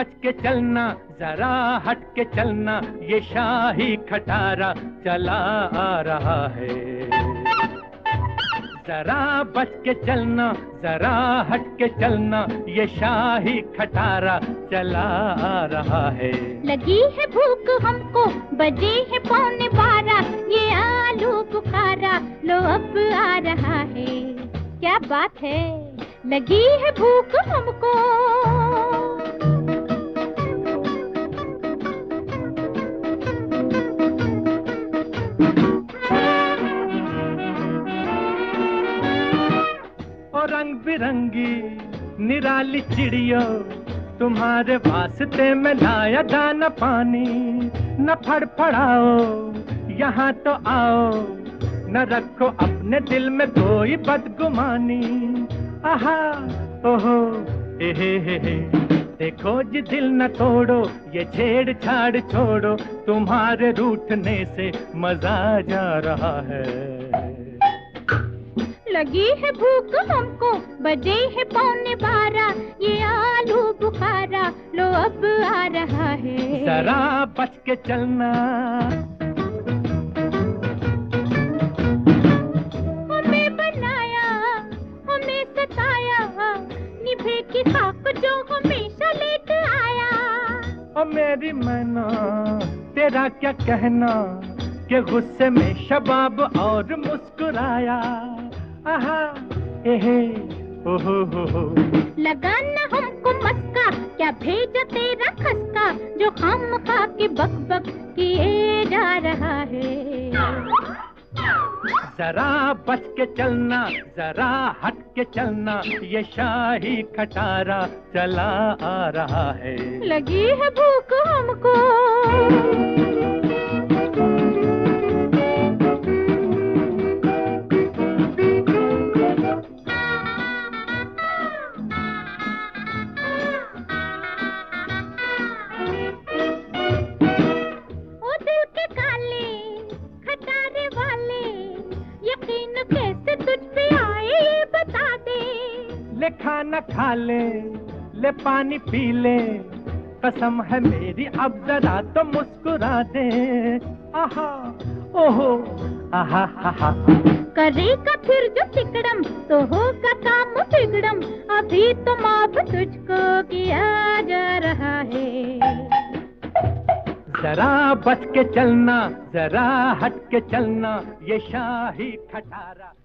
बच के चलना, जरा हट के चलना, ये शाही खटारा चला आ रहा है। जरा बच के चलना, जरा हट के चलना, ये शाही खटारा चला आ रहा है। लगी है भूख हमको, बजे है 11:15, ये आलू बुखारा लो अब आ रहा है। क्या बात है, लगी है भूख हमको। रंग बिरंगी निराली चिड़ियों, तुम्हारे वास्ते में लाया दाना पानी। न फड़फड़ाओ यहाँ तो आओ, न रखो अपने दिल में कोई बदगुमानी। आहा ओहो हे, देखो जी दिल न तोड़ो, ये छेड़छाड़ छोड़ो, तुम्हारे रूठने से मजा जा रहा है। लगी है भूख हमको, बजे है 11:15, ये आलू बुखारा लो अब आ रहा है। जरा बच के चलना। हमें बनाया, हमें सताया, निभे की खाक जो हमेशा लेट आया। ओ मेरी मैना तेरा क्या कहना, कि गुस्से में शबाब और मुस्कुराया। आहा एहे ओहो हो। लगाना हमको मस्का, क्या भेजा तेरा खस्का, जो खामखा के बक बक किए जा रहा है। जरा बच के चलना, जरा हट के चलना, ये शाही खटारा चला आ रहा है। लगी है भूख हमको। ले खाना खा ले पानी पी ले, कसम है मेरी अब जरा तो मुस्कुरा दे। आहा ओहो आहा हा। करेगा फिर जो तिकड़म तो होगा काम बिगड़म, अभी तो माफ तुझको किया जा रहा है। जरा बच के चलना, जरा हट के चलना, ये शाही खटारा